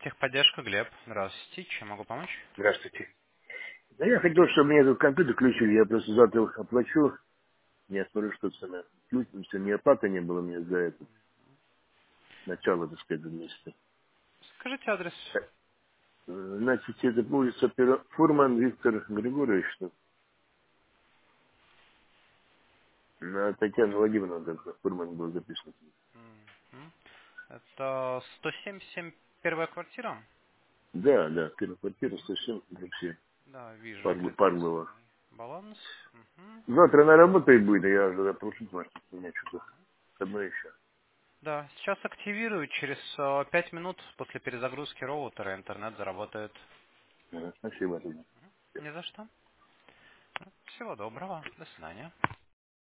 Техподдержка, Глеб. Здравствуйте. Чем могу помочь? Здравствуйте. Да я хотел, чтобы мне этот компьютер включили, я просто завтра оплачу. Я смотрю, что цена. Все, ни оплаты не было мне за это. Начало, так сказать, месяца. Скажите адрес. Значит, это улица Фурман Виктор Григорьевич, что на Татьяну Владимировну только Фурман был записан. Мгм. Это 177 первая квартира? Да, да, первая квартира, 107, все. Да, вижу Пар было. записанный баланс. Мгм. Завтра на работе будет, я уже прошу вас, у меня что-то с одной еще. Да, сейчас активирую. Через 5 минут после перезагрузки роутера интернет заработает. Ага, спасибо. Не за что. Всего доброго. До свидания.